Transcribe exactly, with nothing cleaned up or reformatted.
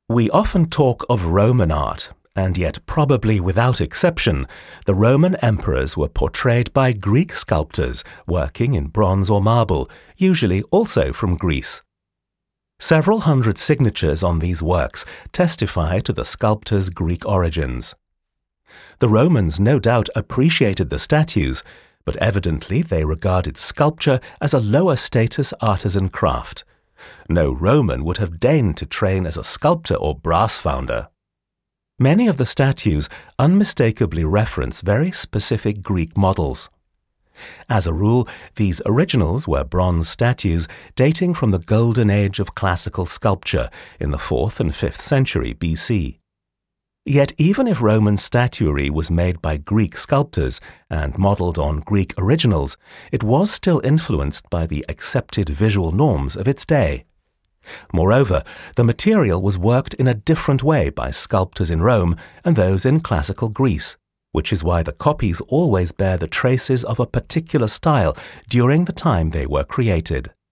We often talk of Roman art, and yet probably without exception, the Roman emperors were portrayed by Greek sculptors working in bronze or marble, usually also from Greece. Several hundred signatures on these works testify to the sculptor's Greek origins. The Romans no doubt appreciated the statues, but evidently they regarded sculpture as a lower status artisan craft. No Roman would have deigned to train as a sculptor or brass founder. Many of the statues unmistakably reference very specific Greek models. As a rule, these originals were bronze statues dating from the golden age of classical sculpture in the fourth and fifth century B C. Yet even if Roman statuary was made by Greek sculptors and modelled on Greek originals, it was still influenced by the accepted visual norms of its day. Moreover, the material was worked in a different way by sculptors in Rome and those in classical Greece, which is why the copies always bear the traces of a particular style during the time they were created.